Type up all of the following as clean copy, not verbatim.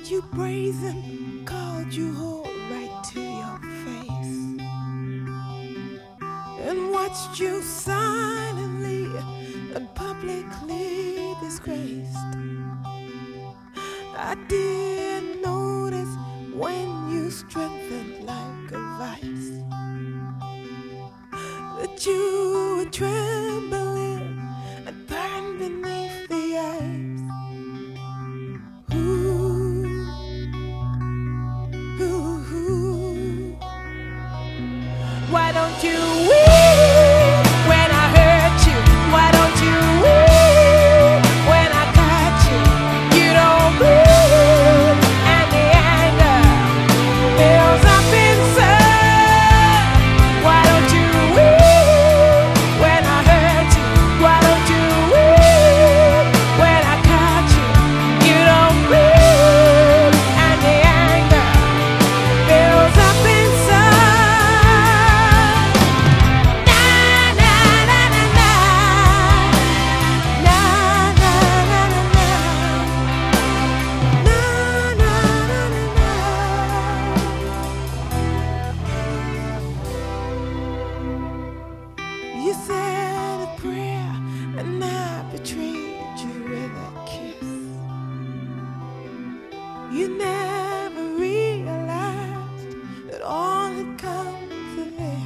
you brazen, called you whole right to your face, and watched you silently and publicly disgraced. I did notice when you strengthened like a vice, that you were trembling and burned beneath the ice. Ooh, ooh, ooh. Why don't you weep when I hurt you? Why don't you weep when I cut you? You don't bleed, and the anger builds up inside. Why don't you weep when I hurt you? Why don't you weep when I cut you? You don't bleed, and the anger builds up inside. You said a prayer and I betrayed you with a kiss. You never realized that all had come to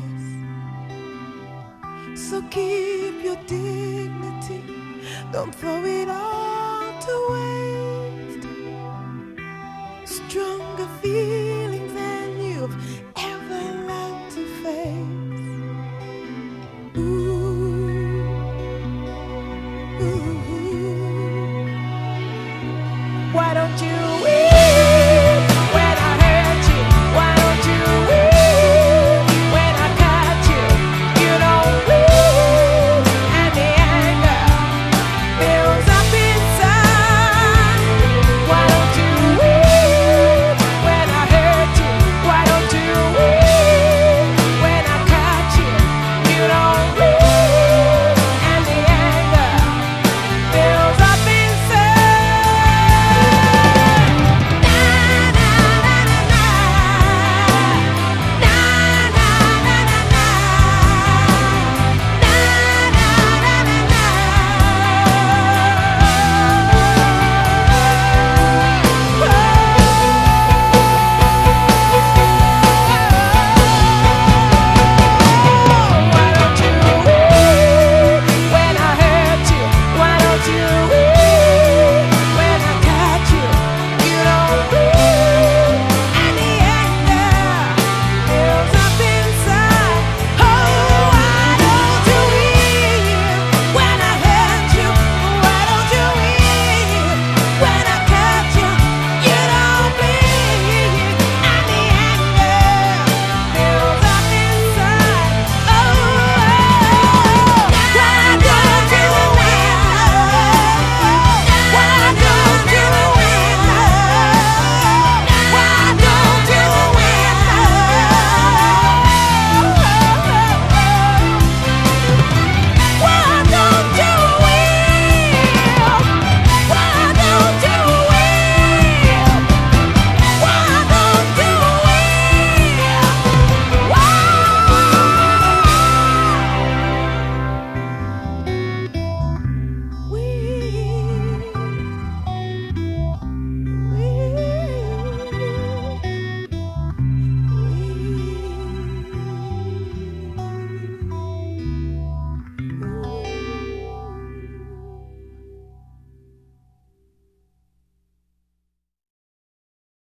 this. So keep your dignity, don't throw it all to waste. Stronger feelings than you've ever learned to face. Why don't you